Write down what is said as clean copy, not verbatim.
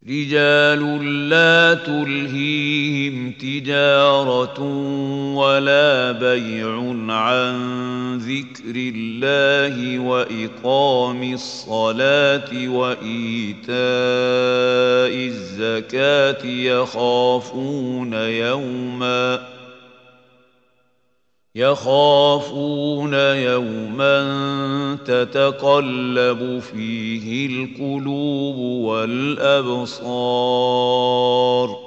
رجال لا تلهيهم تجارة ولا بيع عن ذكر الله وإقام الصلاة وإيتاء الزكاة يخافون يوما تتقلب فيه القلوب والأبصار